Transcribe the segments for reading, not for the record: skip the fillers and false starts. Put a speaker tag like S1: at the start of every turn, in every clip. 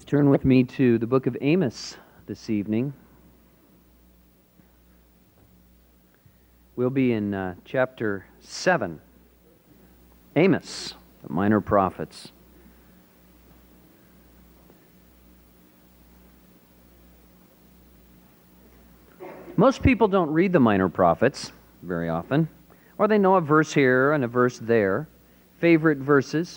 S1: Turn with me to the book of Amos this evening. We'll be in chapter 7. Amos, the minor prophets. Most people don't read the minor prophets very often, or they know a verse here and a verse there, favorite verses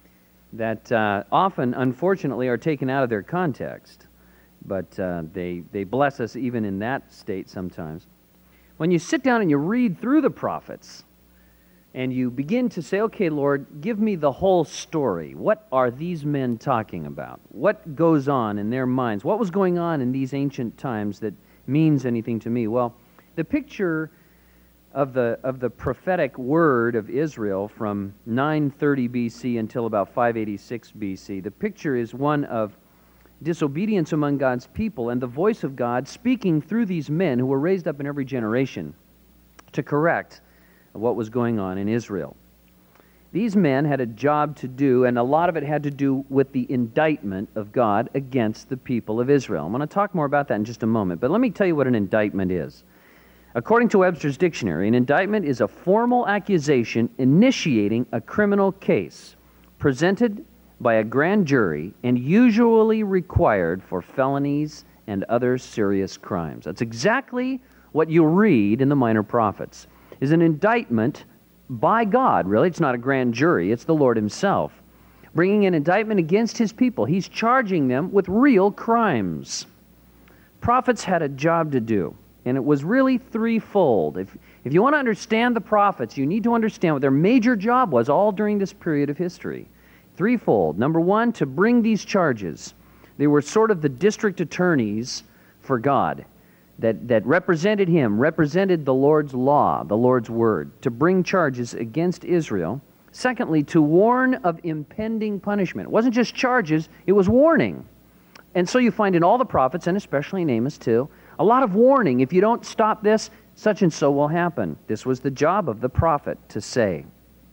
S1: that often, unfortunately, are taken out of their context. But they bless us even in that state sometimes. When you sit down and you read through the prophets, and you begin to say, okay, Lord, give me the whole story. What are these men talking about? What goes on in their minds? What was going on in these ancient times that means anything to me? Well, the picture of the prophetic word of Israel from 930 BC until about 586 BC, the picture is one of disobedience among God's people and the voice of God speaking through these men who were raised up in every generation to correct what was going on in Israel. These men had a job to do, and a lot of it had to do with the indictment of God against the people of Israel. I'm going to talk more about that in just a moment, but let me tell you what an indictment is. According to Webster's dictionary, an indictment is a formal accusation initiating a criminal case presented by a grand jury and usually required for felonies and other serious crimes. That's exactly what you read in the Minor Prophets, is an indictment by God, really. It's not a grand jury, it's the Lord himself, bringing an indictment against his people. He's charging them with real crimes. Prophets had a job to do. And it was really threefold. If you want to understand the prophets, you need to understand what their major job was all during this period of history. Threefold. Number one, to bring these charges. They were sort of the district attorneys for God that represented him, represented the Lord's law, the Lord's word, to bring charges against Israel. Secondly, to warn of impending punishment. It wasn't just charges, it was warning. And so you find in all the prophets, and especially in Amos too, a lot of warning. If you don't stop this, such and so will happen. This was the job of the prophet to say.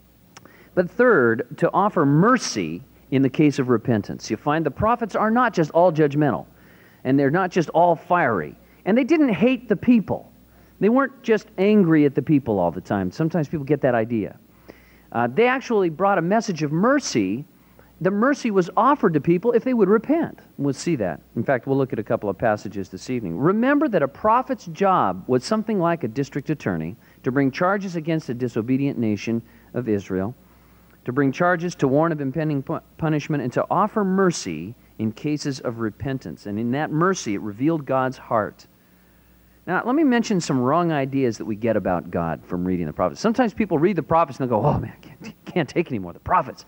S1: But third, to offer mercy in the case of repentance. You find the prophets are not just all judgmental, and they're not just all fiery. And they didn't hate the people. They weren't just angry at the people all the time. Sometimes people get that idea. They actually brought a message of mercy. The mercy was offered to people if they would repent. We'll see that. In fact, we'll look at a couple of passages this evening. Remember that a prophet's job was something like a district attorney to bring charges against a disobedient nation of Israel, to bring charges to warn of impending punishment, and to offer mercy in cases of repentance. And in that mercy, it revealed God's heart. Now, let me mention some wrong ideas that we get about God from reading the prophets. Sometimes people read the prophets and they'll go, oh man, I can't take anymore, the prophets.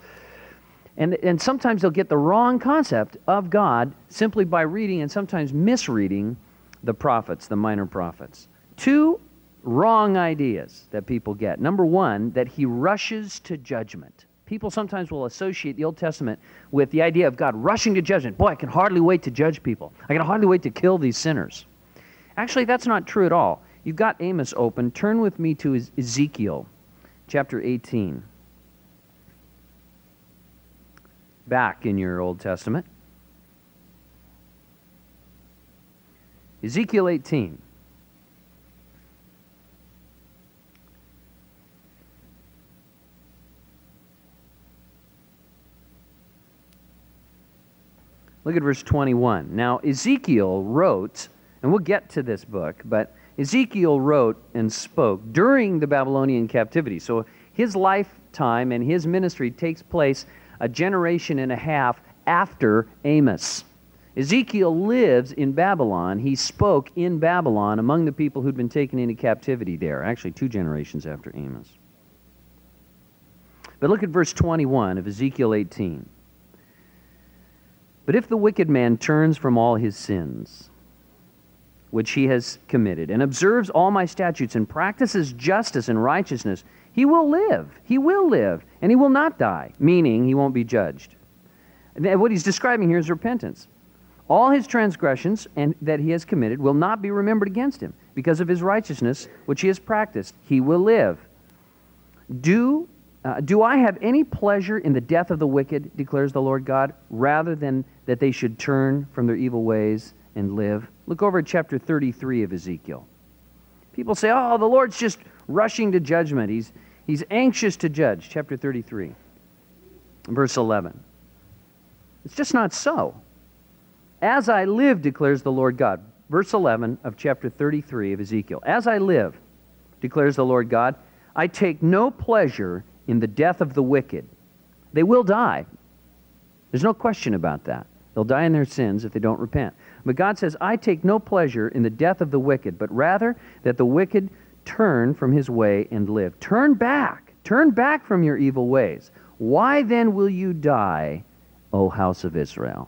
S1: And sometimes they'll get the wrong concept of God simply by reading and sometimes misreading the prophets, the minor prophets. Two wrong ideas that people get. Number one, that he rushes to judgment. People sometimes will associate the Old Testament with the idea of God rushing to judgment. Boy, I can hardly wait to judge people. I can hardly wait to kill these sinners. Actually, that's not true at all. You've got Amos open. Turn with me to Ezekiel chapter 18. Back in your Old Testament. Ezekiel 18. Look at verse 21. Now, Ezekiel wrote, and we'll get to this book, but Ezekiel wrote and spoke during the Babylonian captivity. So his lifetime and his ministry takes place a generation and a half after Amos. Ezekiel lives in Babylon. He spoke in Babylon among the people who'd been taken into captivity there, actually 2 generations after Amos. But look at verse 21 of Ezekiel 18. But if the wicked man turns from all his sins, which he has committed, and observes all my statutes and practices justice and righteousness, he will live, and he will not die, meaning he won't be judged. And what he's describing here is repentance. All his transgressions and that he has committed will not be remembered against him. Because of his righteousness, which he has practiced, he will live. Do Do I have any pleasure in the death of the wicked, declares the Lord God, rather than that they should turn from their evil ways and live? Look over at chapter 33 of Ezekiel. People say, oh, the Lord's just rushing to judgment. He's anxious to judge. Chapter 33, verse 11. It's just not so. As I live, declares the Lord God. Verse 11 of chapter 33 of Ezekiel. As I live, declares the Lord God, I take no pleasure in the death of the wicked. They will die. There's no question about that. They'll die in their sins if they don't repent. But God says, I take no pleasure in the death of the wicked, but rather that the wicked turn from his way and live. Turn back from your evil ways. Why then will you die, O house of Israel?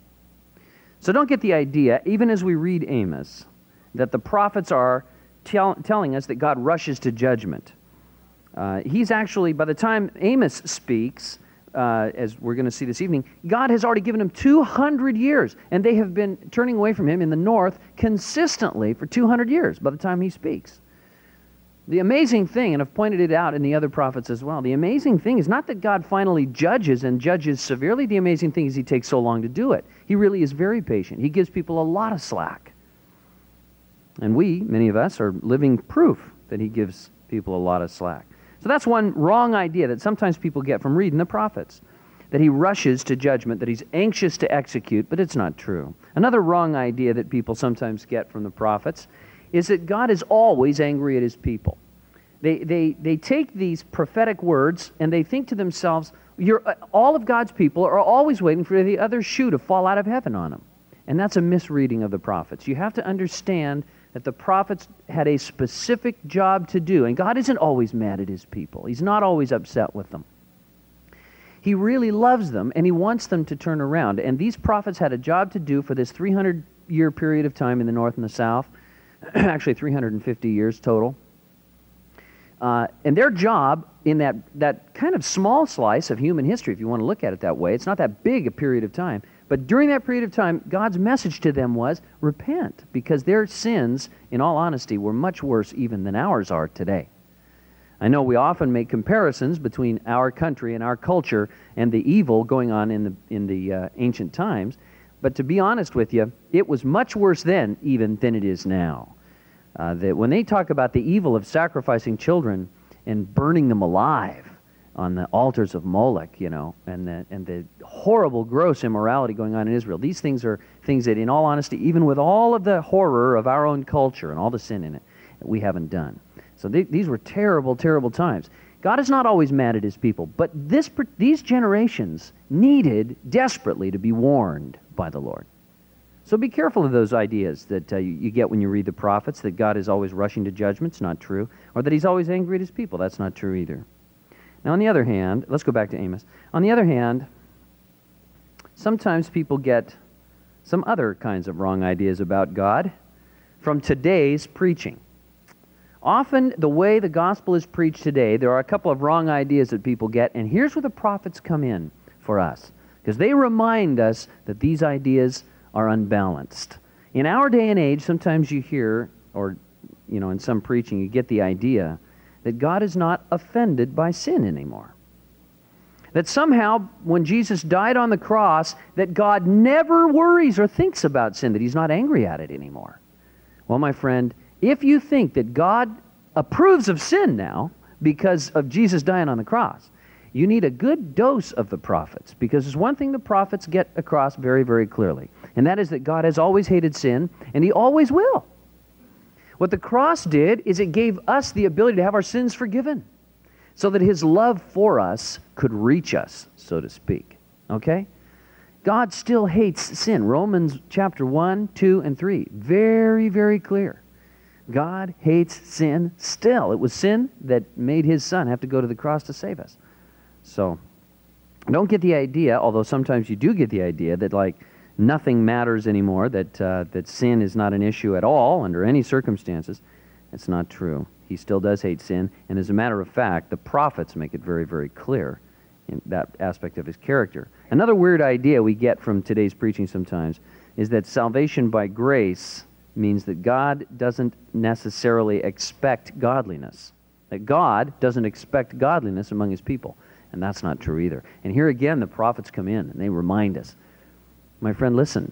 S1: So don't get the idea, even as we read Amos, that the prophets are telling us that God rushes to judgment. He's actually, by the time Amos speaks, as we're going to see this evening, God has already given him 200 years, and they have been turning away from him in the north consistently for 200 years by the time he speaks. The amazing thing, and I've pointed it out in the other prophets as well, the amazing thing is not that God finally judges and judges severely. The amazing thing is he takes so long to do it. He really is very patient. He gives people a lot of slack. And we, many of us, are living proof that he gives people a lot of slack. So that's one wrong idea that sometimes people get from reading the prophets, that he rushes to judgment, that he's anxious to execute, but it's not true. Another wrong idea that people sometimes get from the prophets is that God is always angry at his people. They take these prophetic words and they think to themselves, all of God's people are always waiting for the other shoe to fall out of heaven on them. And that's a misreading of the prophets. You have to understand that the prophets had a specific job to do, and God isn't always mad at his people. He's not always upset with them. He really loves them, and he wants them to turn around. And these prophets had a job to do for this 300-year period of time in the north and the south, actually 350 years total. And their job in that kind of small slice of human history, if you want to look at it that way, it's not that big a period of time, but during that period of time, God's message to them was, repent, because their sins, in all honesty, were much worse even than ours are today. I know we often make comparisons between our country and our culture and the evil going on in the ancient times, but to be honest with you, it was much worse then even than it is now. That when they talk about the evil of sacrificing children and burning them alive on the altars of Moloch, and the horrible, gross immorality going on in Israel. These things are things that, in all honesty, even with all of the horror of our own culture and all the sin in it, we haven't done. So these were terrible, terrible times. God is not always mad at his people, but these generations needed desperately to be warned by the Lord. So be careful of those ideas that you get when you read the prophets, that God is always rushing to judgment. It's not true. Or that he's always angry at his people. That's not true either. Now, on the other hand, let's go back to Amos. On the other hand, sometimes people get some other kinds of wrong ideas about God from today's preaching. Often, the way the gospel is preached today, there are a couple of wrong ideas that people get, and here's where the prophets come in for us, because they remind us that these ideas are unbalanced. In our day and age, sometimes you hear, or in some preaching, you get the idea that God is not offended by sin anymore. That somehow, when Jesus died on the cross, that God never worries or thinks about sin, that he's not angry at it anymore. Well, my friend, if you think that God approves of sin now because of Jesus dying on the cross, you need a good dose of the prophets, because there's one thing the prophets get across very, very clearly, and that is that God has always hated sin, and he always will. What the cross did is it gave us the ability to have our sins forgiven so that his love for us could reach us, so to speak. Okay? God still hates sin. Romans chapter 1, 2, and 3. Very, very clear. God hates sin still. It was sin that made his son have to go to the cross to save us. So, don't get the idea, although sometimes you do get the idea, that nothing matters anymore, that sin is not an issue at all under any circumstances. It's not true. He still does hate sin, and as a matter of fact, the prophets make it very, very clear in that aspect of his character. Another weird idea we get from today's preaching sometimes is that salvation by grace means that God doesn't necessarily expect godliness. that God doesn't expect godliness among his people. And that's not true either. And here again, the prophets come in and they remind us, my friend, listen,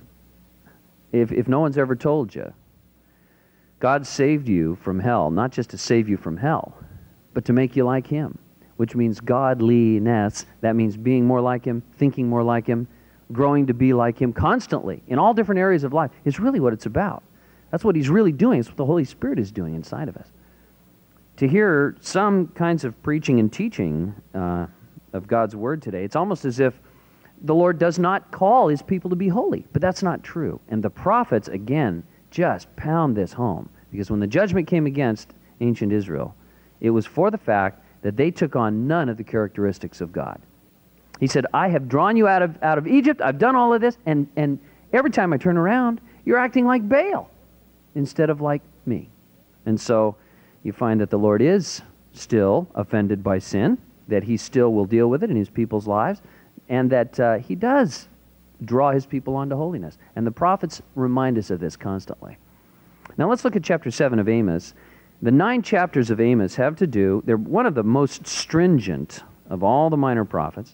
S1: if no one's ever told you, God saved you from hell, not just to save you from hell, but to make you like him, which means godliness. That means being more like him, thinking more like him, growing to be like him constantly in all different areas of life is really what it's about. That's what he's really doing. It's what the Holy Spirit is doing inside of us. To hear some kinds of preaching and teaching of God's Word today, it's almost as if the Lord does not call his people to be holy, but that's not true. And the prophets, again, just pound this home, because when the judgment came against ancient Israel, it was for the fact that they took on none of the characteristics of God. He said, I have drawn you out of Egypt, I've done all of this, and every time I turn around, you're acting like Baal instead of like me. And so you find that the Lord is still offended by sin, that he still will deal with it in his people's lives, and that he does draw his people onto holiness. And the prophets remind us of this constantly. Now let's look at chapter 7 of Amos. The 9 chapters of Amos have to do, they're one of the most stringent of all the minor prophets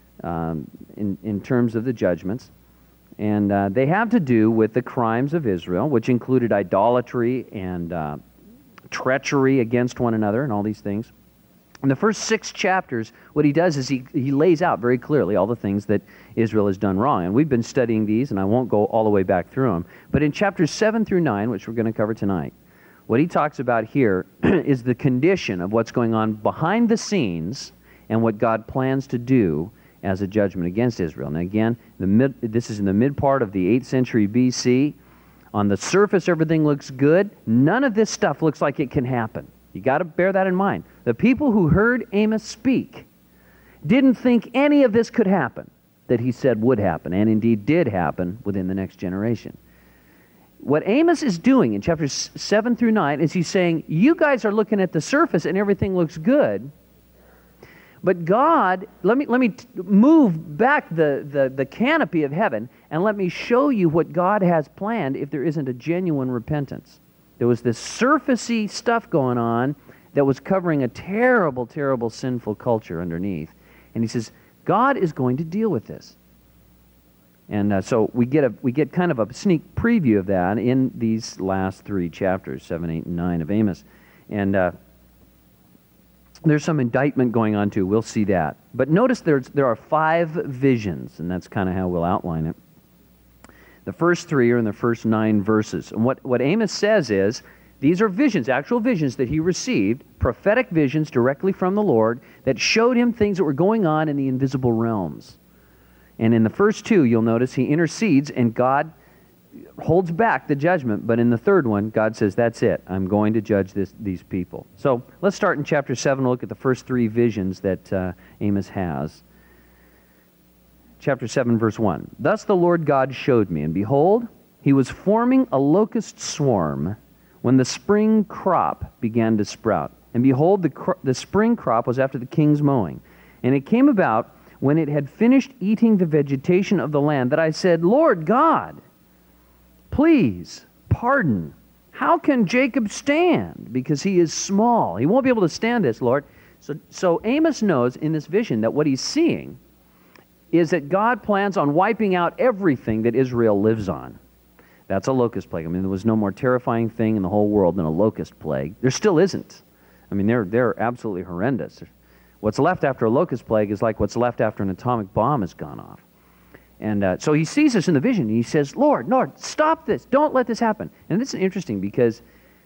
S1: in terms of the judgments. And they have to do with the crimes of Israel, which included idolatry and treachery against one another and all these things. In the first 6 chapters, what he does is he lays out very clearly all the things that Israel has done wrong. And we've been studying these, and I won't go all the way back through them. But in chapters 7 through 9, which we're going to cover tonight, what he talks about here is the condition of what's going on behind the scenes and what God plans to do as a judgment against Israel. Now again, this is in the mid part of the 8th century BC. On the surface, everything looks good. None of this stuff looks like it can happen. You got to bear that in mind. The people who heard Amos speak didn't think any of this could happen that he said would happen, and indeed did happen within the next generation. What Amos is doing in chapters 7 through 9 is he's saying, you guys are looking at the surface and everything looks good, but God, let me move back the canopy of heaven and let me show you what God has planned if there isn't a genuine repentance. There was this surfacey stuff going on that was covering a terrible, terrible sinful culture underneath. And he says, God is going to deal with this. And so we get kind of a sneak preview of that in these last 3 chapters, 7, 8, and 9 of Amos. And there's some indictment going on too. We'll see that. But notice there are 5 visions, and that's kind of how we'll outline it. The first 3 are in the first 9 verses. And what Amos says is, these are visions, actual visions that he received, prophetic visions directly from the Lord that showed him things that were going on in the invisible realms. And in the first 2, you'll notice he intercedes and God holds back the judgment. But in the third one, God says, that's it. I'm going to judge these people. So let's start in chapter 7. We'll look at the first 3 visions that Amos has. Chapter 7, verse 1. Thus the Lord God showed me, and behold, he was forming a locust swarm when the spring crop began to sprout. And behold, the spring crop was after the king's mowing. And it came about when it had finished eating the vegetation of the land that I said, Lord God, please pardon. How can Jacob stand? Because he is small. He won't be able to stand this, Lord. So Amos knows in this vision that what he's seeing is that God plans on wiping out everything that Israel lives on. That's a locust plague. I mean, there was no more terrifying thing in the whole world than a locust plague. There still isn't. I mean, they're absolutely horrendous. What's left after a locust plague is like what's left after an atomic bomb has gone off. And so he sees this in the vision, and he says, Lord, stop this. Don't let this happen. And this is interesting because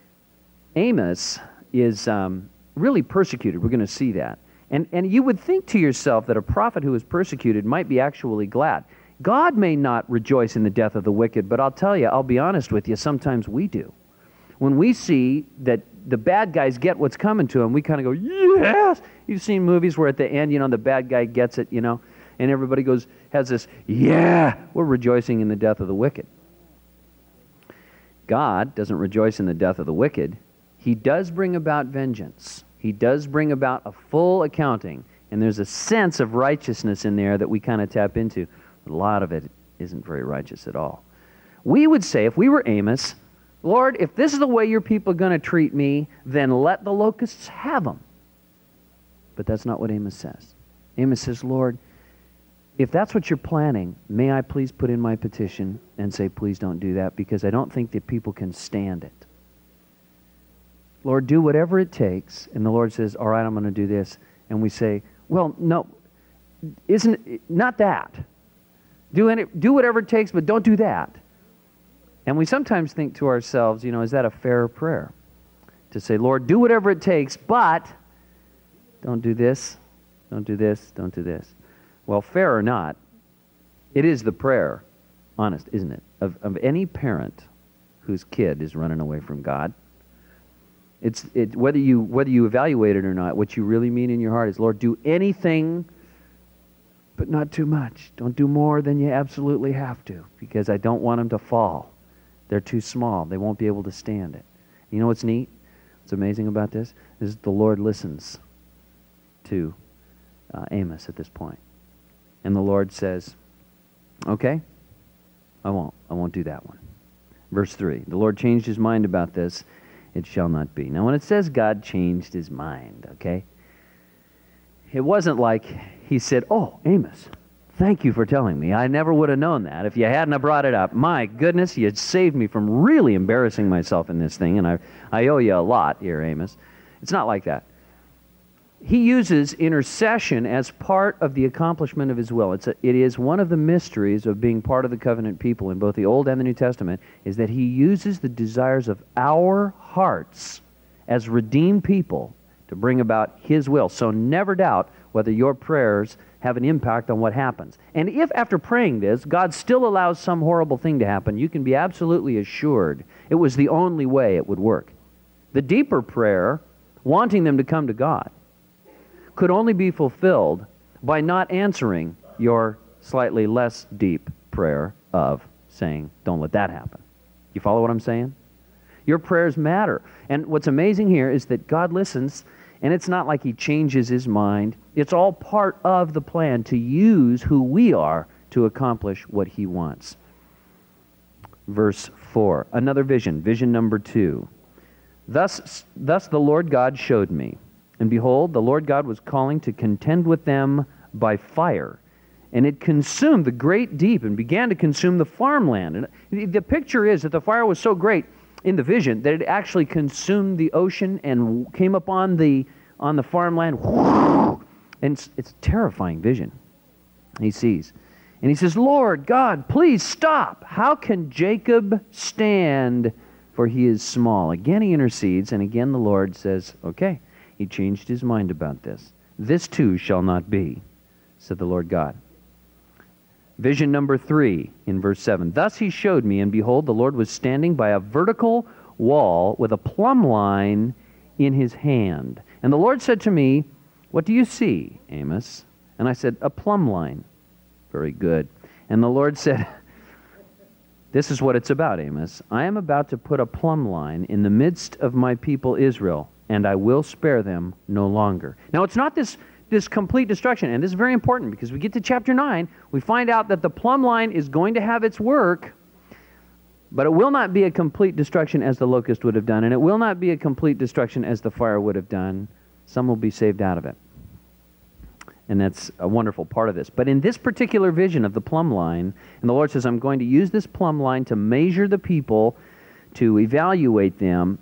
S1: Amos is really persecuted. We're going to see that. And you would think to yourself that a prophet who is persecuted might be actually glad. God may not rejoice in the death of the wicked, but I'll tell you, I'll be honest with you, sometimes we do. When we see that the bad guys get what's coming to them, we kind of go, yes! You've seen movies where at the end, the bad guy gets it, and everybody has this, yeah! We're rejoicing in the death of the wicked. God doesn't rejoice in the death of the wicked. He does bring about vengeance. He does bring about a full accounting, and there's a sense of righteousness in there that we kind of tap into. But a lot of it isn't very righteous at all. We would say, if we were Amos, Lord, if this is the way your people are going to treat me, then let the locusts have them. But that's not what Amos says. Amos says, Lord, if that's what you're planning, may I please put in my petition and say, please don't do that, because I don't think that people can stand it. Lord, do whatever it takes. And the Lord says, all right, I'm going to do this. And we say, well, no, not that. Do whatever it takes, but don't do that. And we sometimes think to ourselves, is that a fair prayer? To say, Lord, do whatever it takes, but don't do this, don't do this, don't do this. Well, fair or not, it is the prayer, honest, isn't it, of any parent whose kid is running away from God. Whether you evaluate it or not, what you really mean in your heart is, Lord, do anything, but not too much. Don't do more than you absolutely have to, because I don't want them to fall. They're too small. They won't be able to stand it. You know what's neat? What's amazing about this is the Lord listens to Amos at this point. And the Lord says, okay, I won't do that one. Verse 3, the Lord changed his mind about this. It shall not be. Now, when it says God changed his mind, okay, it wasn't like he said, oh, Amos, thank you for telling me. I never would have known that if you hadn't have brought it up. My goodness, you had saved me from really embarrassing myself in this thing, and I owe you a lot here, Amos. It's not like that. He uses intercession as part of the accomplishment of his will. It is one of the mysteries of being part of the covenant people in both the Old and the New Testament, is that he uses the desires of our hearts as redeemed people to bring about his will. So never doubt whether your prayers have an impact on what happens. And if after praying this, God still allows some horrible thing to happen, you can be absolutely assured it was the only way it would work. The deeper prayer, wanting them to come to God, could only be fulfilled by not answering your slightly less deep prayer of saying, don't let that happen. You follow what I'm saying? Your prayers matter. And what's amazing here is that God listens, and it's not like he changes his mind. It's all part of the plan to use who we are to accomplish what he wants. Verse 4, another vision, vision number 2. Thus the Lord God showed me, and behold, the Lord God was calling to contend with them by fire. And it consumed the great deep and began to consume the farmland. And the picture is that the fire was so great in the vision that it actually consumed the ocean and came up on the farmland. And it's a terrifying vision he sees. And he says, Lord God, please stop. How can Jacob stand? For he is small. Again he intercedes, and again the Lord says, okay. He changed his mind about this. This too shall not be, said the Lord God. Vision number 3 in verse 7. Thus he showed me, and behold, the Lord was standing by a vertical wall with a plumb line in his hand. And the Lord said to me, what do you see, Amos? And I said, a plumb line. Very good. And the Lord said, this is what it's about, Amos. I am about to put a plumb line in the midst of my people Israel, and I will spare them no longer. Now, it's not this complete destruction, and this is very important because we get to chapter 9, we find out that the plumb line is going to have its work, but it will not be a complete destruction as the locust would have done, and it will not be a complete destruction as the fire would have done. Some will be saved out of it. And that's a wonderful part of this. But in this particular vision of the plumb line, and the Lord says, I'm going to use this plumb line to measure the people, to evaluate them,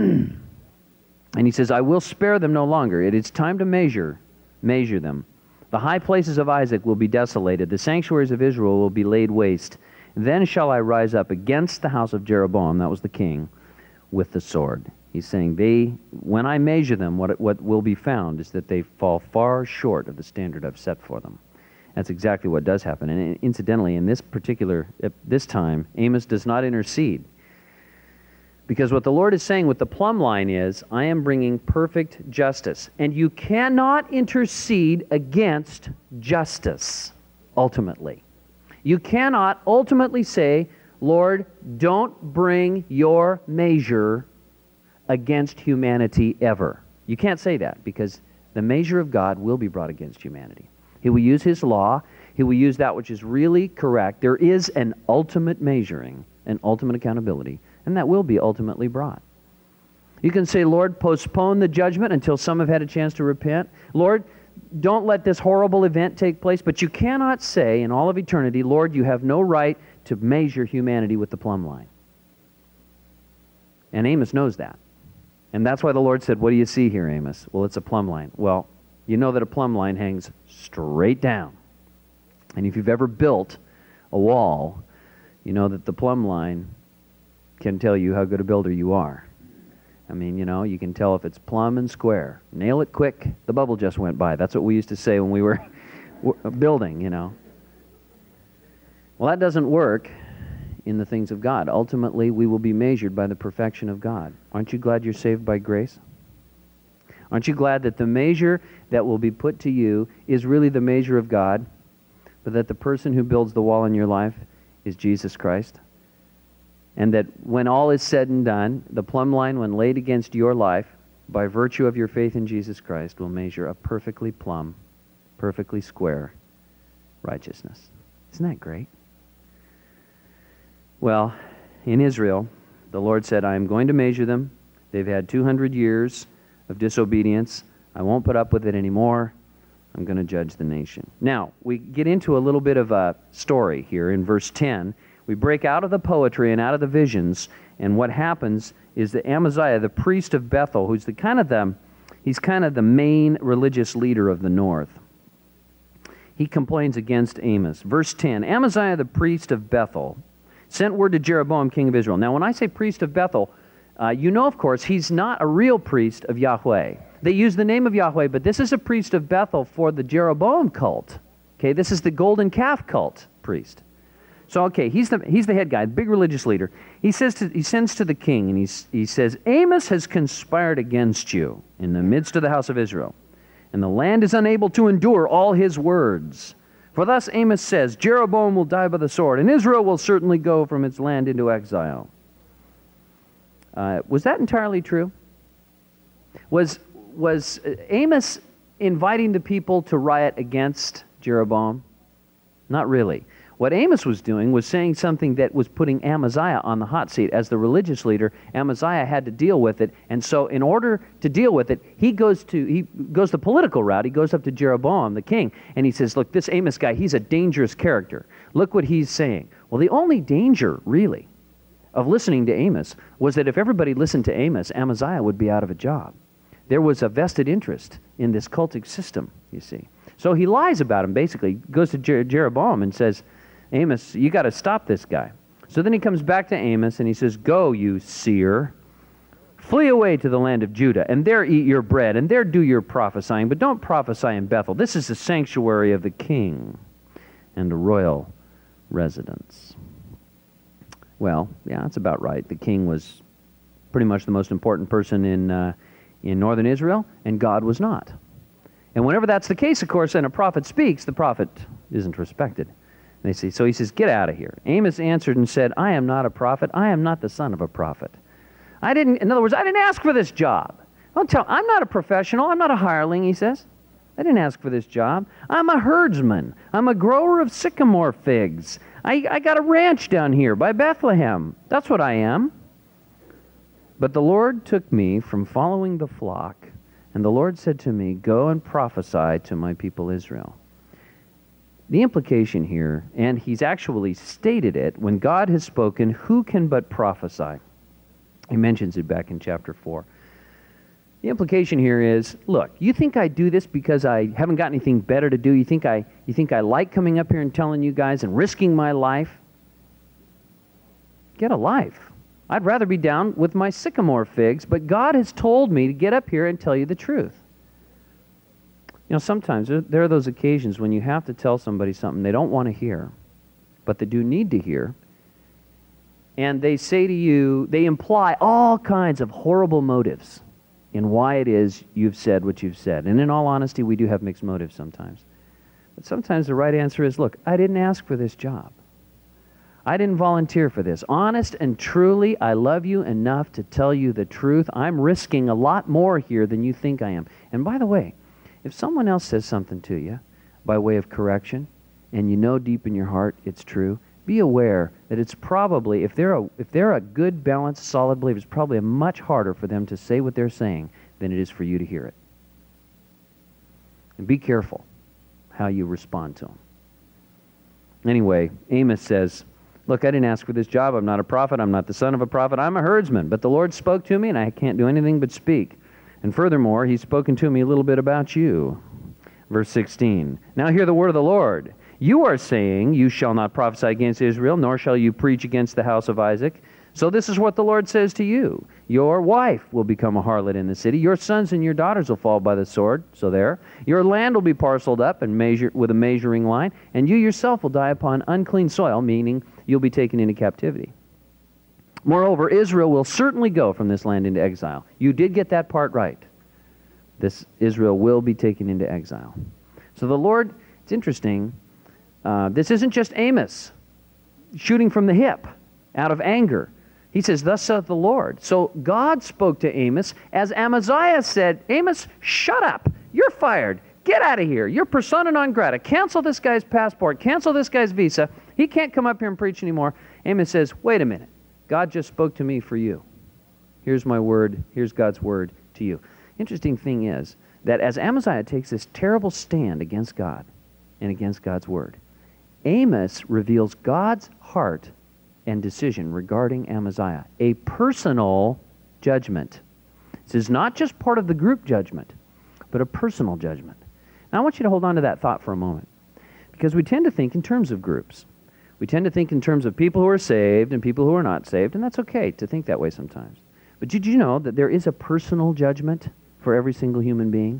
S1: and he says, I will spare them no longer. It is time to measure them. The high places of Isaac will be desolated. The sanctuaries of Israel will be laid waste. Then shall I rise up against the house of Jeroboam, that was the king, with the sword. He's saying, when I measure them, what will be found is that they fall far short of the standard I've set for them. That's exactly what does happen. And incidentally, in this time, Amos does not intercede. Because what the Lord is saying with the plumb line is, I am bringing perfect justice. And you cannot intercede against justice, ultimately. You cannot ultimately say, Lord, don't bring your measure against humanity ever. You can't say that, because the measure of God will be brought against humanity. He will use his law. He will use that which is really correct. There is an ultimate measuring, an ultimate accountability, and that will be ultimately brought. You can say, Lord, postpone the judgment until some have had a chance to repent. Lord, don't let this horrible event take place. But you cannot say in all of eternity, Lord, you have no right to measure humanity with the plumb line. And Amos knows that. And that's why the Lord said, what do you see here, Amos? Well, it's a plumb line. Well, you know that a plumb line hangs straight down. And if you've ever built a wall, you know that the plumb line can tell you how good a builder you are. I mean, you can tell if it's plumb and square. Nail it quick, the bubble just went by. That's what we used to say when we were building, Well, that doesn't work in the things of God. Ultimately, we will be measured by the perfection of God. Aren't you glad you're saved by grace? Aren't you glad that the measure that will be put to you is really the measure of God, but that the person who builds the wall in your life is Jesus Christ? And that when all is said and done, the plumb line, when laid against your life, by virtue of your faith in Jesus Christ, will measure a perfectly plumb, perfectly square righteousness. Isn't that great? Well, in Israel, the Lord said, I am going to measure them. They've had 200 years of disobedience. I won't put up with it anymore. I'm going to judge the nation. Now, we get into a little bit of a story here in verse 10. We break out of the poetry and out of the visions, and what happens is that Amaziah, the priest of Bethel, who's kind of the main religious leader of the north, he complains against Amos. Verse 10, Amaziah, the priest of Bethel, sent word to Jeroboam, king of Israel. Now, when I say priest of Bethel, of course, he's not a real priest of Yahweh. They use the name of Yahweh, but this is a priest of Bethel for the Jeroboam cult. Okay, this is the golden calf cult priest. So, okay, he's the head guy, the big religious leader. He sends to the king, and he says, Amos has conspired against you in the midst of the house of Israel, and the land is unable to endure all his words. For thus Amos says, Jeroboam will die by the sword, and Israel will certainly go from its land into exile. Was that entirely true? Was Amos inviting the people to riot against Jeroboam? Not really. What Amos was doing was saying something that was putting Amaziah on the hot seat. As the religious leader, Amaziah had to deal with it, and so in order to deal with it, he goes the political route. He goes up to Jeroboam, the king, and he says, look, this Amos guy, he's a dangerous character. Look what he's saying. Well, the only danger, really, of listening to Amos was that if everybody listened to Amos, Amaziah would be out of a job. There was a vested interest in this cultic system, you see. So he lies about him, basically, goes to Jeroboam and says, Amos, you got to stop this guy. So then he comes back to Amos and he says, go, you seer, flee away to the land of Judah, and there eat your bread, and there do your prophesying, but don't prophesy in Bethel. This is the sanctuary of the king and a royal residence. Well, yeah, that's about right. The king was pretty much the most important person in northern Israel, and God was not. And whenever that's the case, of course, and a prophet speaks, the prophet isn't respected. They see. So he says, get out of here. Amos answered and said, I am not a prophet. I am not the son of a prophet. In other words, I didn't ask for this job. I'm not a professional. I'm not a hireling, he says. I didn't ask for this job. I'm a herdsman. I'm a grower of sycamore figs. I got a ranch down here by Bethlehem. That's what I am. But the Lord took me from following the flock, and the Lord said to me, go and prophesy to my people Israel. The implication here, and he's actually stated it, when God has spoken, who can but prophesy? He mentions it back in chapter 4. The implication here is, look, you think I do this because I haven't got anything better to do? You think I like coming up here and telling you guys and risking my life? Get a life. I'd rather be down with my sycamore figs, but God has told me to get up here and tell you the truth. Sometimes there are those occasions when you have to tell somebody something they don't want to hear, but they do need to hear. And they say to you, they imply all kinds of horrible motives in why it is you've said what you've said. And in all honesty, we do have mixed motives sometimes. But sometimes the right answer is, look, I didn't ask for this job. I didn't volunteer for this. Honest and truly, I love you enough to tell you the truth. I'm risking a lot more here than you think I am. And by the way, if someone else says something to you by way of correction, and you know deep in your heart it's true, be aware that it's probably, if they're a good, balanced, solid believer, it's probably much harder for them to say what they're saying than it is for you to hear it. And be careful how you respond to them. Anyway, Amos says, look, I didn't ask for this job. I'm not a prophet. I'm not the son of a prophet. I'm a herdsman. But the Lord spoke to me, and I can't do anything but speak. And furthermore, He's spoken to me a little bit about you. Verse 16, now hear the word of the Lord. You are saying, you shall not prophesy against Israel, nor shall you preach against the house of Isaac. So this is what the Lord says to you. Your wife will become a harlot in the city. Your sons and your daughters will fall by the sword. So there. Your land will be parceled up and measured with a measuring line, and you yourself will die upon unclean soil, meaning you'll be taken into captivity. Moreover, Israel will certainly go from this land into exile. You did get that part right. This Israel will be taken into exile. So the Lord, it's interesting, this isn't just Amos shooting from the hip out of anger. He says, thus saith the Lord. So God spoke to Amos as Amaziah said, Amos, shut up. You're fired. Get out of here. You're persona non grata. Cancel this guy's passport. Cancel this guy's visa. He can't come up here and preach anymore. Amos says, wait a minute. God just spoke to me for you. Here's my word. Here's God's word to you. Interesting thing is that as Amaziah takes this terrible stand against God and against God's word, Amos reveals God's heart and decision regarding Amaziah, a personal judgment. This is not just part of the group judgment, but a personal judgment. Now I want you to hold on to that thought for a moment, because we tend to think in terms of groups. We tend to think in terms of people who are saved and people who are not saved, and that's okay to think that way sometimes. But did you know that there is a personal judgment for every single human being?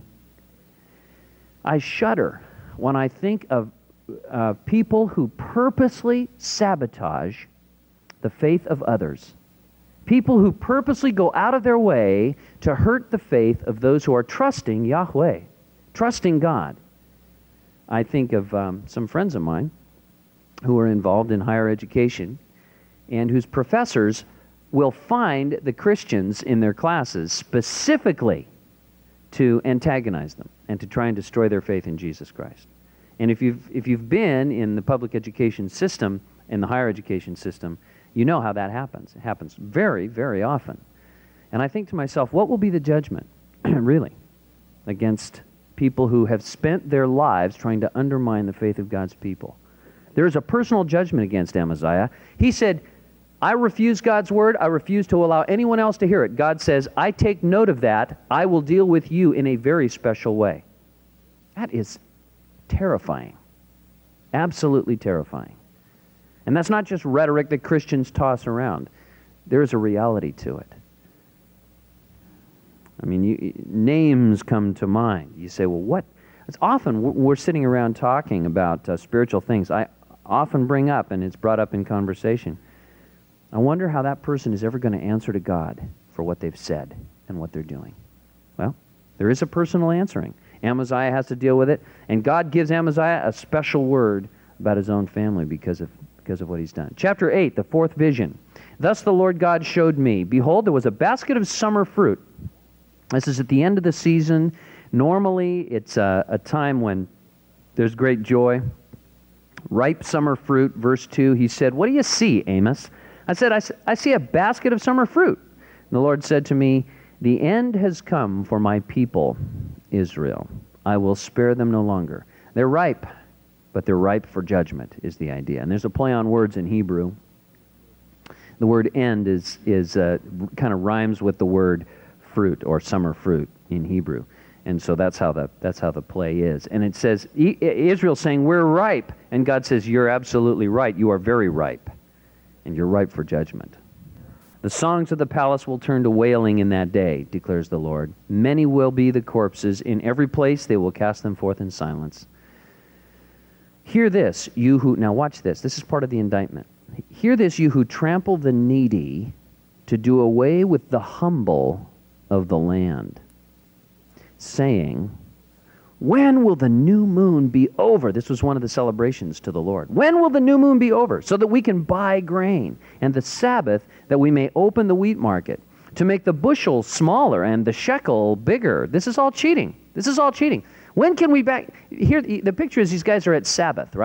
S1: I shudder when I think of people who purposely sabotage the faith of others. People who purposely go out of their way to hurt the faith of those who are trusting Yahweh, trusting God. I think of some friends of mine who are involved in higher education and whose professors will find the Christians in their classes specifically to antagonize them and to try and destroy their faith in Jesus Christ. And if you've been in the public education system, in the higher education system, you know how that happens. It happens very, very often. And I think to myself, what will be the judgment, really, against people who have spent their lives trying to undermine the faith of God's people? There is a personal judgment against Amaziah. He said, I refuse God's word. I refuse to allow anyone else to hear it. God says, I take note of that. I will deal with you in a very special way. That is terrifying. Absolutely terrifying. And that's not just rhetoric that Christians toss around. There's a reality to it. I mean, names come to mind. You say, well, what? It's often we're sitting around talking about spiritual things. I often bring up, and it's brought up in conversation, I wonder how that person is ever going to answer to God for what they've said and what they're doing. Well, there is a personal answering. Amaziah has to deal with it, and God gives Amaziah a special word about his own family because of what he's done. Chapter 8, the fourth vision. Thus the Lord God showed me, behold, there was a basket of summer fruit. This is at the end of the season. Normally, it's a time when there's great joy. Ripe summer fruit, verse 2, he said, what do you see, Amos? I said, I see a basket of summer fruit. And the Lord said to me, the end has come for my people, Israel. I will spare them no longer. They're ripe, but they're ripe for judgment, is the idea. And there's a play on words in Hebrew. The word end is kind of rhymes with the word fruit or summer fruit in Hebrew. And so that's how the play is. And it says, Israel's saying, we're ripe. And God says, you're absolutely right. You are very ripe. And you're ripe for judgment. The songs of the palace will turn to wailing in that day, declares the Lord. Many will be the corpses. In every place they will cast them forth in silence. Hear this, you who... Now watch this. This is part of the indictment. Hear this, you who trample the needy to do away with the humble of the land, saying, when will the new moon be over? This was one of the celebrations to the Lord. When will the new moon be over so that we can buy grain, and the Sabbath that we may open the wheat market, to make the bushel smaller and the shekel bigger? This is all cheating. This is all cheating. When can we back... Here, the picture is these guys are at Sabbath, right?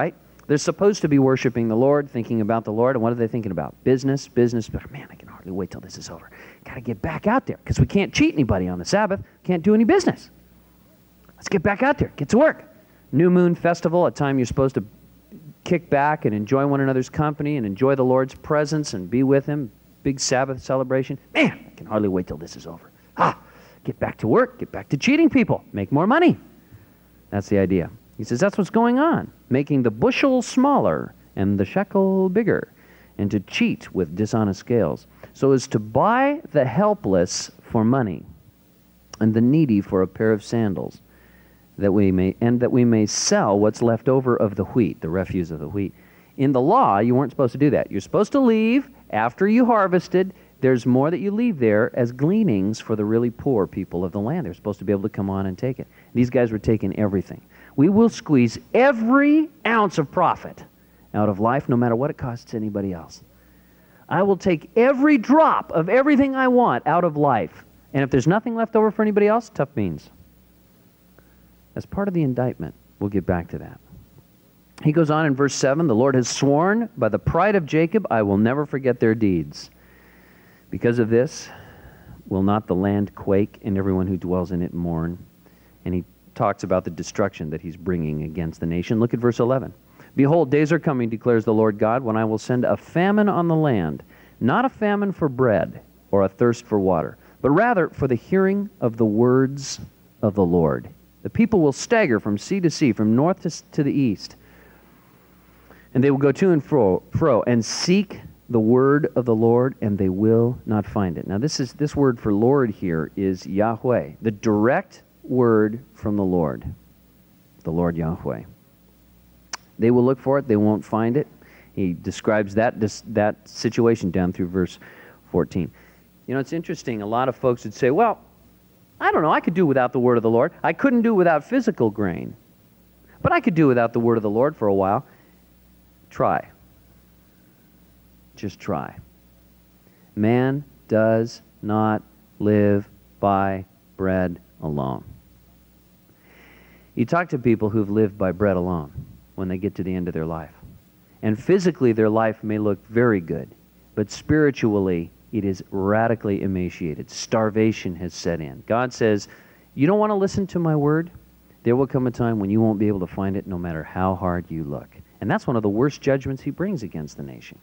S1: They're supposed to be worshiping the Lord, thinking about the Lord, and what are they thinking about? Business. But man, I can hardly wait till this is over. Got to get back out there, because we can't cheat anybody on the Sabbath, can't do any business. Let's get back out there, get to work. New Moon Festival, a time you're supposed to kick back and enjoy one another's company and enjoy the Lord's presence and be with Him. Big Sabbath celebration. Man, I can hardly wait till this is over. Get back to work, get back to cheating people, make more money. That's the idea. He says that's what's going on, making the bushel smaller and the shekel bigger, and to cheat with dishonest scales, so as to buy the helpless for money and the needy for a pair of sandals, that we may sell what's left over of the wheat, the refuse of the wheat. In the law, you weren't supposed to do that. You're supposed to leave after you harvested. There's more that you leave there as gleanings for the really poor people of the land. They're supposed to be able to come on and take it. These guys were taking everything. We will squeeze every ounce of profit out of life, no matter what it costs anybody else. I will take every drop of everything I want out of life. And if there's nothing left over for anybody else, tough beans. As part of the indictment, we'll get back to that. He goes on in verse 7, the Lord has sworn, by the pride of Jacob, I will never forget their deeds. Because of this, will not the land quake and everyone who dwells in it mourn? And he talks about the destruction that he's bringing against the nation. Look at verse 11. Behold, days are coming, declares the Lord God, when I will send a famine on the land, not a famine for bread or a thirst for water, but rather for the hearing of the words of the Lord. The people will stagger from sea to sea, from north to the east, and they will go to and fro and seek the word of the Lord, and they will not find it. Now this word for Lord here is Yahweh, the direct word from the Lord Lord Yahweh. They will look for it, they won't find it. He describes that situation down through verse 14. You know, it's interesting, a lot of folks would say, well, I don't know, I could do without the word of the Lord. I couldn't do without physical grain, but I could do without the word of the Lord for a while. Try. Just try. Man does not live by bread alone. You talk to people who've lived by bread alone when they get to the end of their life. And physically their life may look very good, but spiritually it is radically emaciated. Starvation has set in. God says, you don't want to listen to my word? There will come a time when you won't be able to find it no matter how hard you look. And that's one of the worst judgments he brings against the nation.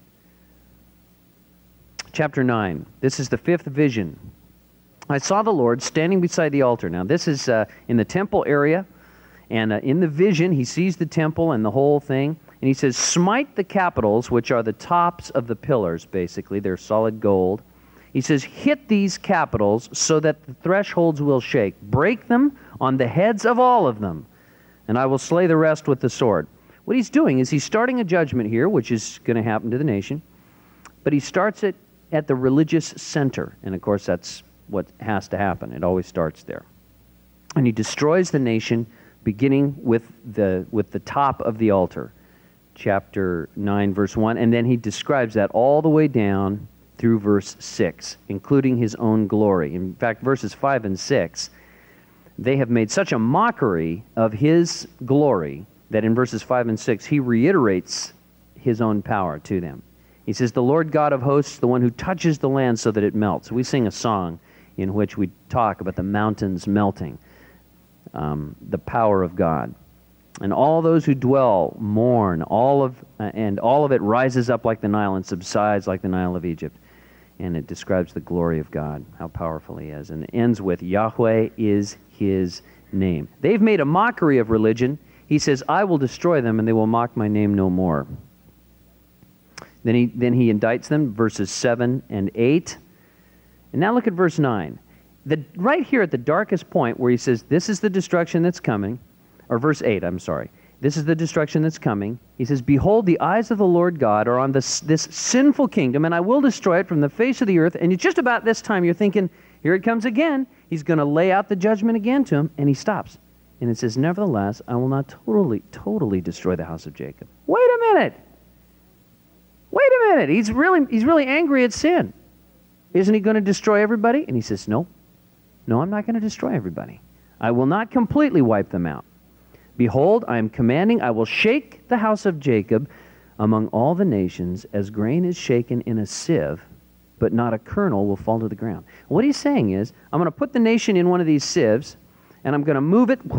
S1: Chapter 9. This is the fifth vision. I saw the Lord standing beside the altar. Now this is in the temple area. And in the vision, he sees the temple and the whole thing. And he says, smite the capitals, which are the tops of the pillars, basically. They're solid gold. He says, hit these capitals so that the thresholds will shake. Break them on the heads of all of them, and I will slay the rest with the sword. What he's doing is he's starting a judgment here, which is going to happen to the nation. But he starts it at the religious center. And of course, that's what has to happen. It always starts there. And he destroys the nation, beginning with the top of the altar. Chapter 9, verse 1. And then he describes that all the way down through verse 6, including his own glory. In fact, verses 5 and 6, they have made such a mockery of his glory that in verses 5 and 6, he reiterates his own power to them. He says, the Lord God of hosts, the one who touches the land so that it melts. We sing a song in which we talk about the mountains melting, the power of God. And all those who dwell mourn, and all of it rises up like the Nile and subsides like the Nile of Egypt. And it describes the glory of God, how powerful he is. And it ends with, Yahweh is his name. They've made a mockery of religion. He says, I will destroy them, and they will mock my name no more. Then he indicts them, verses 7 and 8. And now look at verse 9. Right here at the darkest point where he says, this is the destruction that's coming, or verse 8, I'm sorry. This is the destruction that's coming. He says, behold, the eyes of the Lord God are on this sinful kingdom, and I will destroy it from the face of the earth. And just about this time, you're thinking, here it comes again. He's going to lay out the judgment again to him, and he stops. And it says, nevertheless, I will not totally destroy the house of Jacob. Wait a minute. He's really angry at sin. Isn't he going to destroy everybody? And he says, no, I'm not going to destroy everybody. I will not completely wipe them out. Behold, I am commanding, I will shake the house of Jacob among all the nations as grain is shaken in a sieve, but not a kernel will fall to the ground. What he's saying is, I'm going to put the nation in one of these sieves, and I'm going to move it,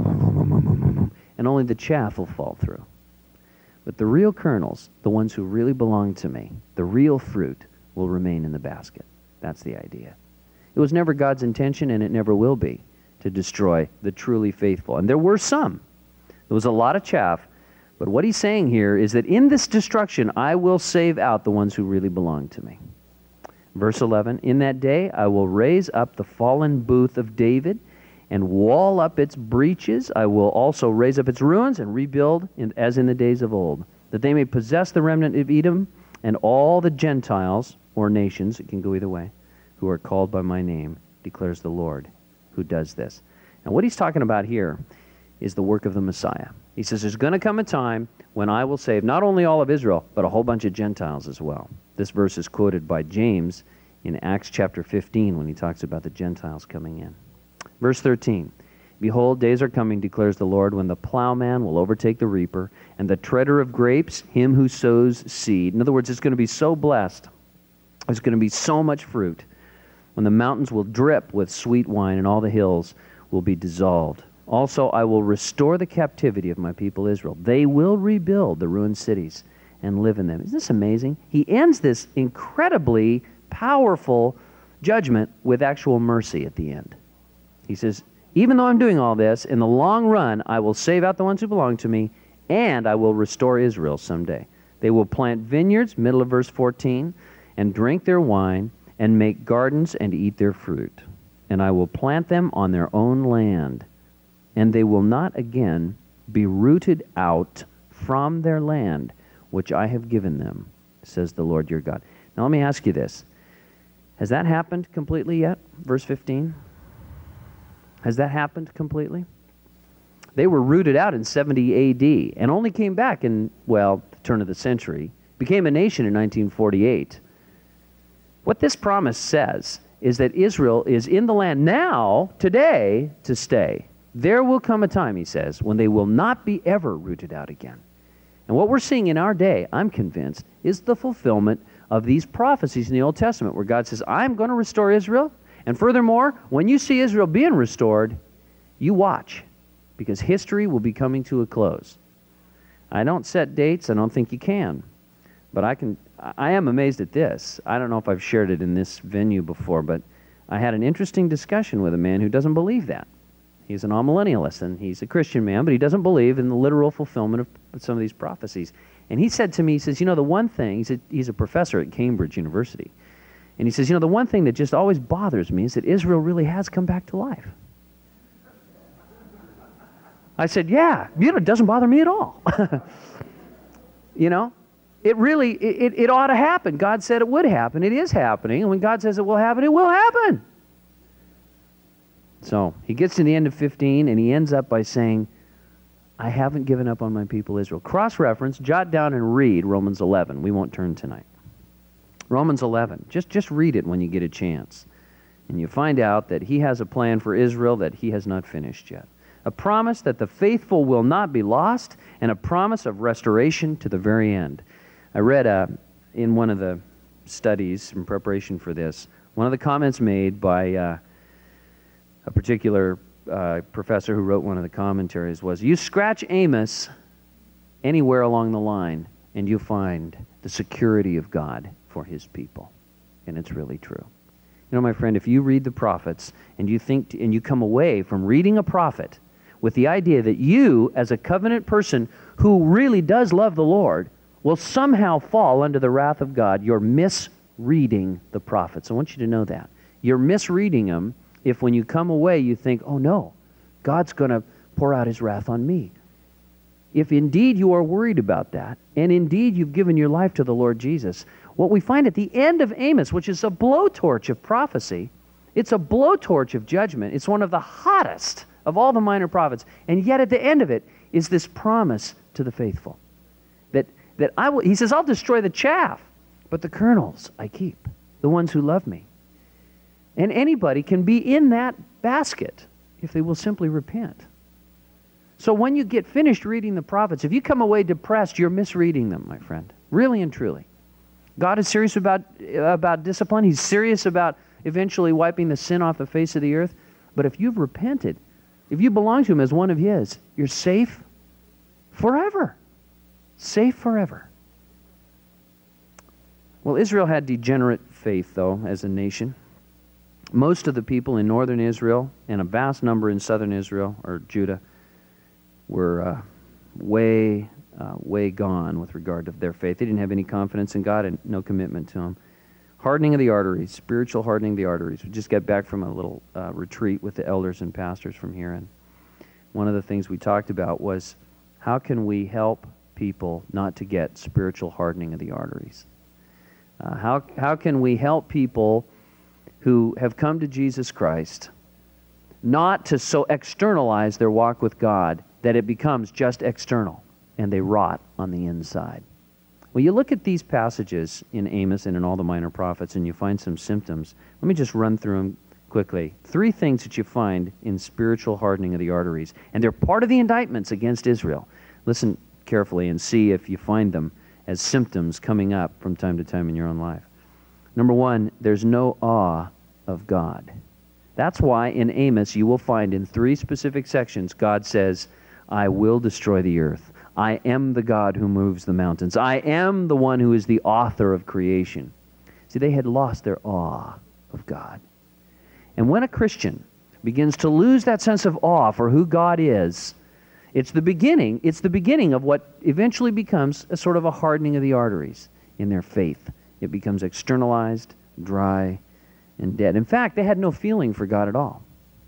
S1: and only the chaff will fall through. But the real kernels, the ones who really belong to me, the real fruit, will remain in the basket. That's the idea. It was never God's intention, and it never will be, to destroy the truly faithful. And there were some. There was a lot of chaff. But what he's saying here is that in this destruction, I will save out the ones who really belong to me. Verse 11, in that day I will raise up the fallen booth of David and wall up its breaches. I will also raise up its ruins and rebuild as in the days of old, that they may possess the remnant of Edom and all the Gentiles, or nations, it can go either way, who are called by my name, declares the Lord, who does this. And what he's talking about here is the work of the Messiah. He says there's going to come a time when I will save not only all of Israel, but a whole bunch of Gentiles as well. This verse is quoted by James in Acts chapter 15 when he talks about the Gentiles coming in. Verse 13, behold, days are coming, declares the Lord, when the plowman will overtake the reaper, and the treader of grapes, him who sows seed. In other words, it's going to be so blessed. There's going to be so much fruit. When the mountains will drip with sweet wine, and all the hills will be dissolved. Also, I will restore the captivity of my people Israel. They will rebuild the ruined cities and live in them. Isn't this amazing? He ends this incredibly powerful judgment with actual mercy at the end. He says, even though I'm doing all this, in the long run, I will save out the ones who belong to me, and I will restore Israel someday. They will plant vineyards, middle of verse 14, and drink their wine, and make gardens and eat their fruit. And I will plant them on their own land, and they will not again be rooted out from their land, which I have given them, says the Lord your God. Now let me ask you this. Has that happened completely yet? Verse 15. Has that happened completely? They were rooted out in 70 A.D. and only came back in, well, the turn of the century, became a nation in 1948. What this promise says is that Israel is in the land now, today, to stay. There will come a time, he says, when they will not be ever rooted out again. And what we're seeing in our day, I'm convinced, is the fulfillment of these prophecies in the Old Testament, where God says, I'm going to restore Israel. And furthermore, when you see Israel being restored, you watch, because history will be coming to a close. I don't set dates. I don't think you can. But I am amazed at this. I don't know if I've shared it in this venue before, but I had an interesting discussion with a man who doesn't believe that. He's an amillennialist, and he's a Christian man, but he doesn't believe in the literal fulfillment of some of these prophecies. And he said to me, he says, the one thing, he's a professor at Cambridge University, and he says, the one thing that just always bothers me is that Israel really has come back to life. I said, yeah, it doesn't bother me at all. It really, it ought to happen. God said it would happen. It is happening. And when God says it will happen, it will happen. So he gets to the end of 15, and he ends up by saying, I haven't given up on my people Israel. Cross-reference, jot down and read Romans 11. We won't turn tonight. Romans 11. Just read it when you get a chance. And you find out that he has a plan for Israel that he has not finished yet. A promise that the faithful will not be lost, and a promise of restoration to the very end. I read in one of the studies in preparation for this, one of the comments made by a particular professor who wrote one of the commentaries was, you scratch Amos anywhere along the line, and you find the security of God for his people. And it's really true. My friend, if you read the prophets and you come away from reading a prophet with the idea that you, as a covenant person who really does love the Lord, will somehow fall under the wrath of God, you're misreading the prophets. I want you to know that. You're misreading them if when you come away you think, oh no, God's going to pour out his wrath on me. If indeed you are worried about that, and indeed you've given your life to the Lord Jesus, what we find at the end of Amos, which is a blowtorch of prophecy, it's a blowtorch of judgment. It's one of the hottest of all the minor prophets. And yet at the end of it is this promise to the faithful. That he says, I'll destroy the chaff, but the kernels I keep, the ones who love me. And anybody can be in that basket if they will simply repent. So when you get finished reading the prophets, if you come away depressed, you're misreading them, my friend. Really and truly. God is serious about discipline. He's serious about eventually wiping the sin off the face of the earth. But if you've repented, if you belong to Him as one of His, you're safe forever. Safe forever. Well, Israel had degenerate faith, though, as a nation. Most of the people in northern Israel and a vast number in southern Israel, or Judah, were way gone with regard to their faith. They didn't have any confidence in God and no commitment to Him. Hardening of the arteries, spiritual hardening of the arteries. We just got back from a little retreat with the elders and pastors from here, and one of the things we talked about was how can we help people not to get spiritual hardening of the arteries? How can we help people who have come to Jesus Christ not to so externalize their walk with God that it becomes just external and they rot on the inside? Well, you look at these passages in Amos and in all the minor prophets and you find some symptoms. Let me just run through them quickly. 3 things that you find in spiritual hardening of the arteries, and they're part of the indictments against Israel. Listen carefully and see if you find them as symptoms coming up from time to time in your own life. Number 1, there's no awe of God. That's why in Amos you will find in 3 specific sections God says, I will destroy the earth. I am the God who moves the mountains. I am the one who is the author of creation. See, they had lost their awe of God. And when a Christian begins to lose that sense of awe for who God is, it's the beginning of what eventually becomes a sort of a hardening of the arteries in their faith. It becomes externalized, dry, and dead. In fact, they had no feeling for God at all.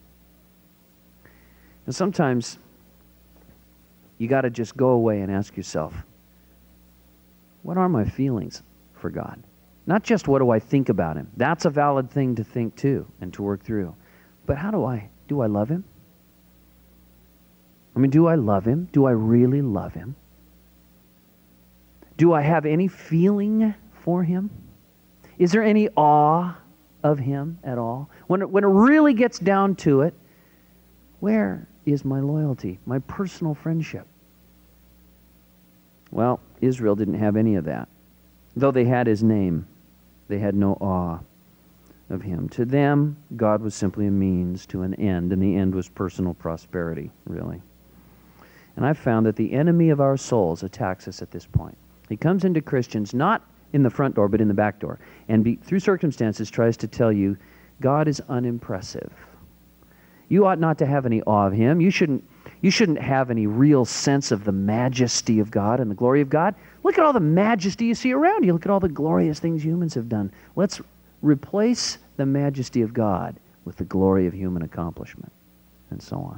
S1: And sometimes you got to just go away and ask yourself, what are my feelings for God? Not just what do I think about Him. That's a valid thing to think too and to work through. But do I love Him? I mean, do I love Him? Do I really love Him? Do I have any feeling for Him? Is there any awe of Him at all? When it really gets down to it, where is my loyalty, my personal friendship? Well, Israel didn't have any of that. Though they had His name, they had no awe of Him. To them, God was simply a means to an end, and the end was personal prosperity, really. And I've found that the enemy of our souls attacks us at this point. He comes into Christians not in the front door, but in the back door, and through circumstances tries to tell you, God is unimpressive. You ought not to have any awe of Him. You shouldn't have any real sense of the majesty of God and the glory of God. Look at all the majesty you see around you. Look at all the glorious things humans have done. Let's replace the majesty of God with the glory of human accomplishment, and so on.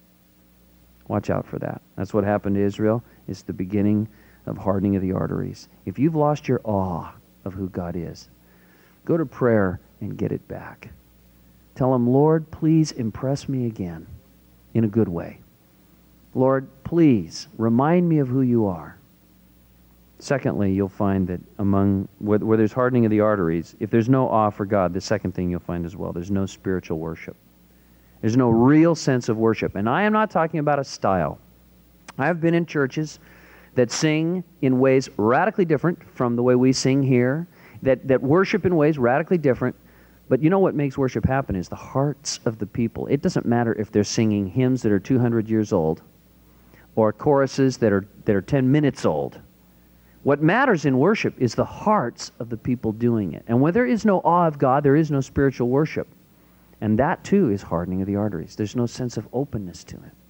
S1: Watch out for that. That's what happened to Israel. It's the beginning of hardening of the arteries. If you've lost your awe of who God is, go to prayer and get it back. Tell Him, Lord, please impress me again in a good way. Lord, please remind me of who You are. Secondly, you'll find that where there's hardening of the arteries, if there's no awe for God, the second thing you'll find as well, there's no spiritual worship. There's no real sense of worship. And I am not talking about a style. I have been in churches that sing in ways radically different from the way we sing here, that worship in ways radically different. But you know what makes worship happen is the hearts of the people. It doesn't matter if they're singing hymns that are 200 years old or choruses that are 10 minutes old. What matters in worship is the hearts of the people doing it. And when there is no awe of God, there is no spiritual worship. And that, too, is hardening of the arteries. There's no sense of openness to it.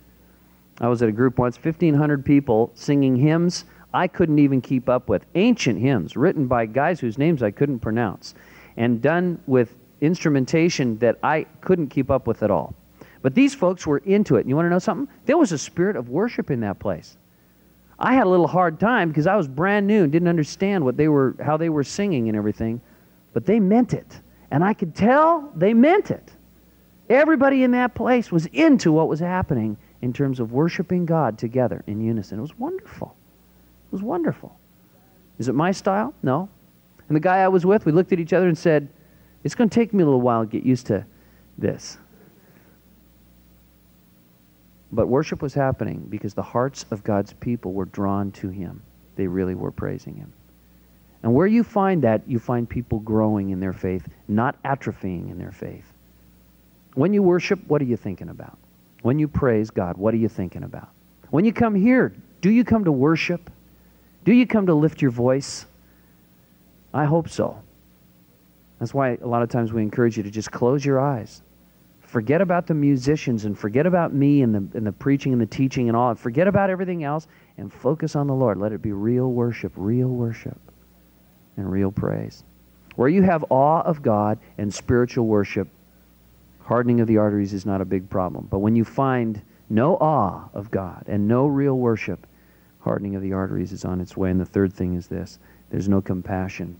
S1: I was at a group once, 1,500 people singing hymns I couldn't even keep up with. Ancient hymns written by guys whose names I couldn't pronounce and done with instrumentation that I couldn't keep up with at all. But these folks were into it. And you want to know something? There was a spirit of worship in that place. I had a little hard time because I was brand new and didn't understand how they were singing and everything. But they meant it. And I could tell they meant it. Everybody in that place was into what was happening in terms of worshiping God together in unison. It was wonderful. It was wonderful. Is it my style? No. And the guy I was with, we looked at each other and said, it's going to take me a little while to get used to this. But worship was happening because the hearts of God's people were drawn to him. They really were praising him. And where you find that, you find people growing in their faith, not atrophying in their faith. When you worship, what are you thinking about? When you praise God, what are you thinking about? When you come here, do you come to worship? Do you come to lift your voice? I hope so. That's why a lot of times we encourage you to just close your eyes. Forget about the musicians and forget about me and the preaching and the teaching and all. Forget about everything else and focus on the Lord. Let it be real worship and real praise. Where you have awe of God and spiritual worship, hardening of the arteries is not a big problem. But when you find no awe of God and no real worship, hardening of the arteries is on its way. And the third thing is this: there's no compassion.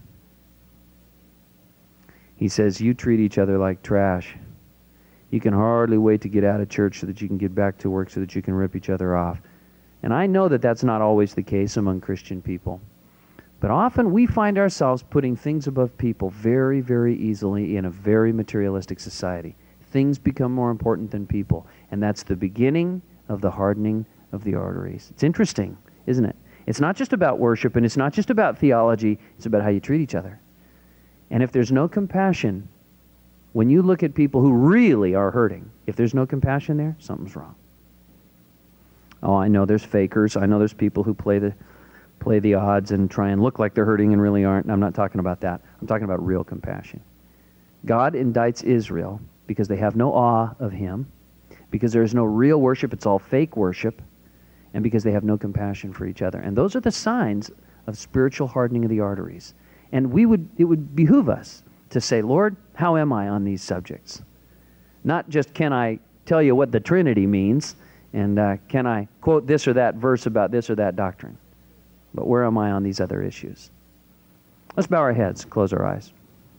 S1: He says, you treat each other like trash. You can hardly wait to get out of church so that you can get back to work so that you can rip each other off. And I know that that's not always the case among Christian people. But often we find ourselves putting things above people very, very easily in a very materialistic society. Things become more important than people. And that's the beginning of the hardening of the arteries. It's interesting, isn't it? It's not just about worship and it's not just about theology. It's about how you treat each other. And if there's no compassion, when you look at people who really are hurting, if there's no compassion there, something's wrong. Oh, I know there's fakers. I know there's people who play the odds and try and look like they're hurting and really aren't. I'm not talking about that. I'm talking about real compassion. God indicts Israel because they have no awe of him, because there is no real worship, it's all fake worship, and because they have no compassion for each other. And those are the signs of spiritual hardening of the arteries. And it would behoove us to say, Lord, how am I on these subjects? Not just can I tell you what the Trinity means, and can I quote this or that verse about this or that doctrine, but where am I on these other issues? Let's bow our heads, close our eyes.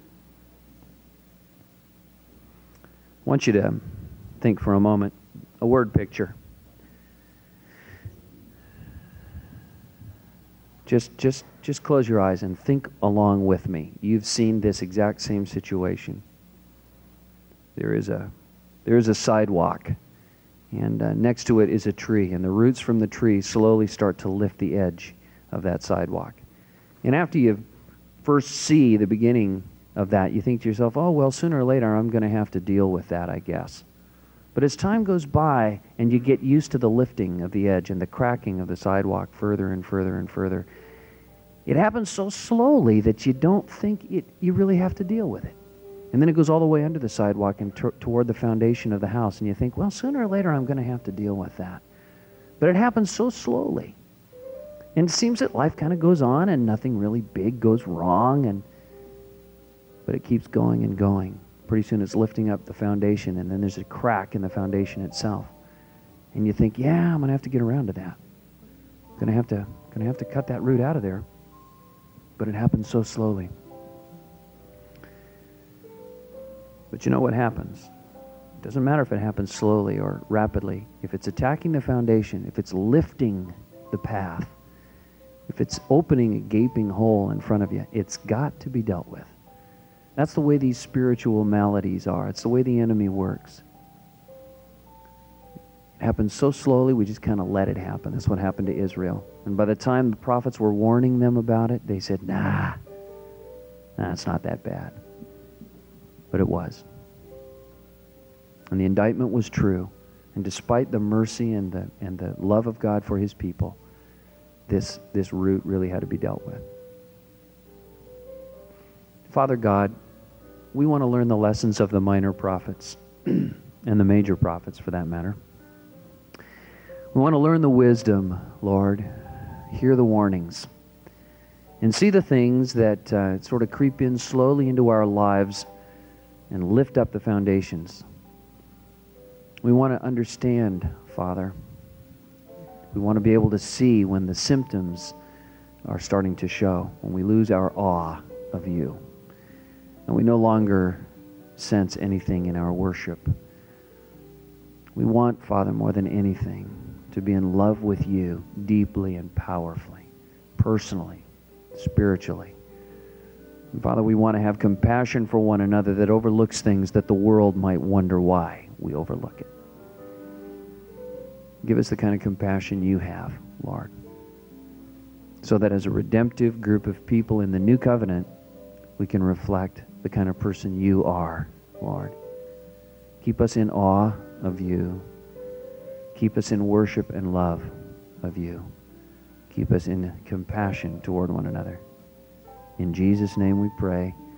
S1: I want you to think for a moment, a word picture. Just close your eyes and think along with me. You've seen this exact same situation. There is a sidewalk, and next to it is a tree, and the roots from the tree slowly start to lift the edge of that sidewalk. And after you first see the beginning of that, you think to yourself, oh, well, sooner or later I'm going to have to deal with that, I guess. But as time goes by and you get used to the lifting of the edge and the cracking of the sidewalk further and further and further, it happens so slowly that you don't think you really have to deal with it. And then it goes all the way under the sidewalk and toward the foundation of the house, and you think, well, sooner or later I'm going to have to deal with that. But it happens so slowly. And it seems that life kind of goes on and nothing really big goes wrong, but it keeps going and going. Pretty soon it's lifting up the foundation, and then there's a crack in the foundation itself. And you think, yeah, I'm going to have to get around to that. I'm going to have to cut that root out of there. But it happens so slowly. But you know what happens? It doesn't matter if it happens slowly or rapidly. If it's attacking the foundation, if it's lifting the path, if it's opening a gaping hole in front of you, it's got to be dealt with. That's the way these spiritual maladies are. It's the way the enemy works. It happens so slowly, we just kind of let it happen. That's what happened to Israel. And by the time the prophets were warning them about it, they said, nah, it's not that bad. But it was. And the indictment was true. And despite the mercy and the love of God for his people, this root really had to be dealt with. Father God, we want to learn the lessons of the minor prophets and the major prophets for that matter. We want to learn the wisdom, Lord, hear the warnings, and see the things that sort of creep in slowly into our lives and lift up the foundations. We want to understand, Father. We want to be able to see when the symptoms are starting to show, when we lose our awe of you, and we no longer sense anything in our worship. We want, Father, more than anything, to be in love with you deeply and powerfully, personally, spiritually. And Father, we want to have compassion for one another that overlooks things that the world might wonder why we overlook it. Give us the kind of compassion you have, Lord, so that as a redemptive group of people in the new covenant, we can reflect the kind of person you are, Lord. Keep us in awe of you. Keep us in worship and love of you. Keep us in compassion toward one another. In Jesus' name we pray.